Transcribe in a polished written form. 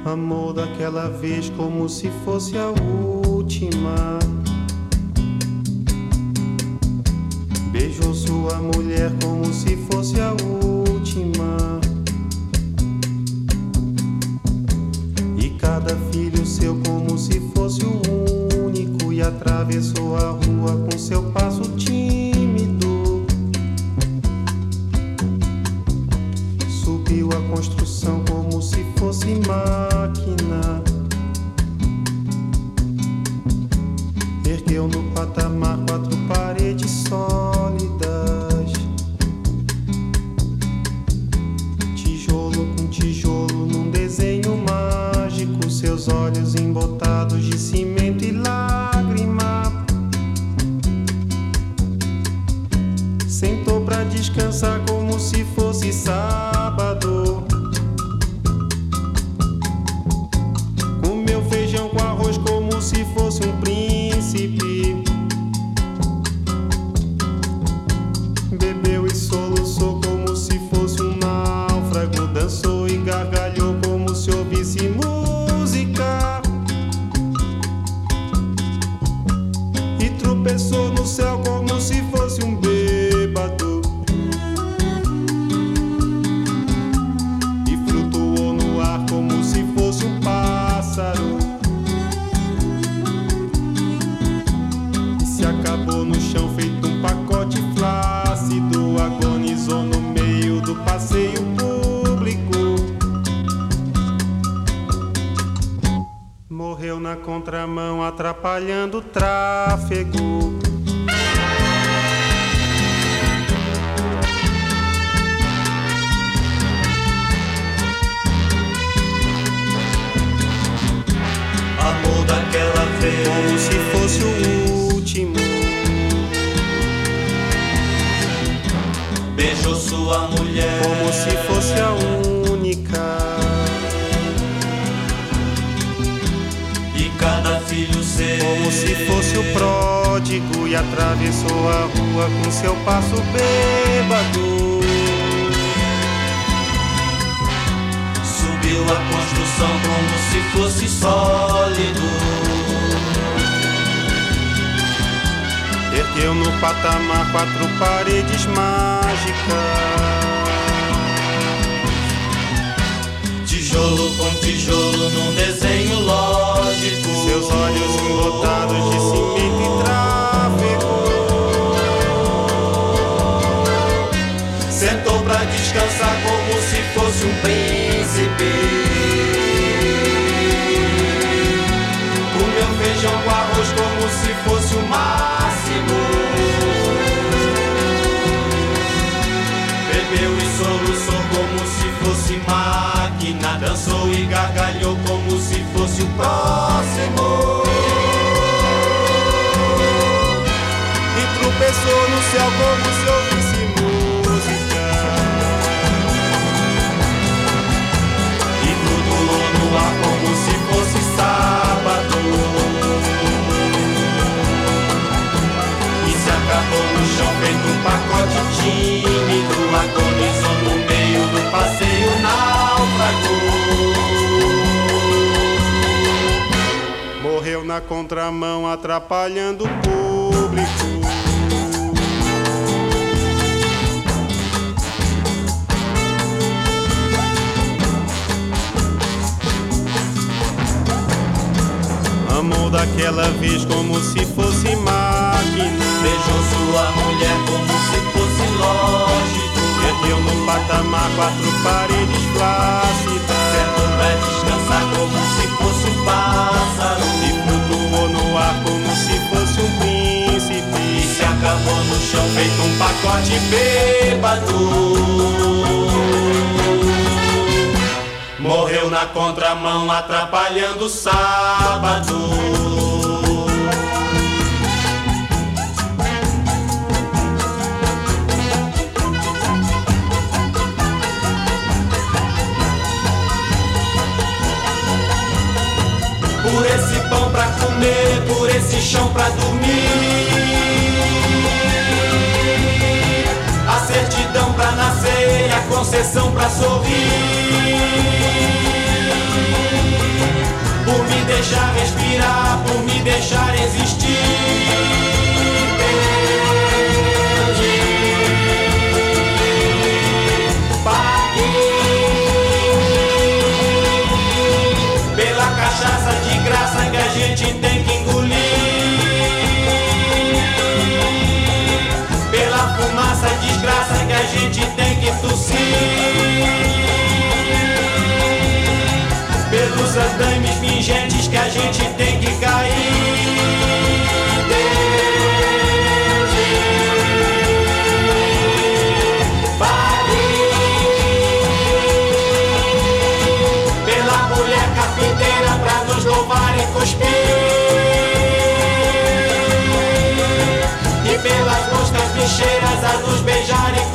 Amou daquela vez como se fosse a última. Beijou sua mulher como se fosse a última. E cada filho seu como se fosse o único. E atravessou a rua com seu passo tímido. Subiu a construção como se fosse máquina. Ergueu no patamar 4 paredes sólidas. Tijolo com tijolo num desenho mágico. Seus olhos embotados de cimento e lágrima. Sentou pra descansar como se fosse sábado. Comeu feijão com arroz como se fosse um príncipe. Bebeu e soluçou como se fosse um náufrago. Dançou e gargalhou como se ouvisse música. E tropeçou no céu como se fosse um bêbado. E flutuou no ar como se fosse um pássaro. E se acabou no chão feito um pacote flácido. Agonizou no meio do passeio público. Morreu na contramão atrapalhando o tráfego. Amor daquela vez Como se fosse o último. beijou sua mulher Como se fosse a única. e cada filho seu Como se fosse o pródigo. E atravessou a rua com seu passo bêbado. subiu a construção como se fosse sólido. Ergueu no patamar 4 paredes mágicas. Tijolo com tijolo num desenho lógico. Seus olhos embotados de cimento e tráfego. Sentou pra descansar como se fosse um príncipe. Comeu feijão com arroz como se fosse o máximo. Bebeu e soluçou como se fosse máquina. Dançou e gargalhou como se fosse o próximo. E tropeçou no céu como se ouvisse música. E flutuou no ar como se fosse sábado. E se acabou no chão feito um pacote tímido. Agonizou no meio do passeio náufrago. Morreu na contramão atrapalhando o público. Amou daquela vez como se fosse máquina. Beijou sua mulher como se fosse lógico. Ergueu no patamar 4 paredes flácidas. Sentou pra descansar como se fosse um pássaro. E flutuou no ar como se fosse um príncipe. E se acabou no chão feito um pacote bêbado. Morreu na contramão atrapalhando o sábado. Por esse pão pra comer, por esse chão pra dormir. A certidão pra nascer, a concessão pra sorrir. me deixar respirar, por me deixar existir. Pela cachaça de graça que a gente tem que engolir, pela fumaça desgraça que a gente tem que tossir, pelos andames pingentes que a gente tem que cair. Pra nos louvar e cuspir, e pelas moscas bicheiras a nos beijar e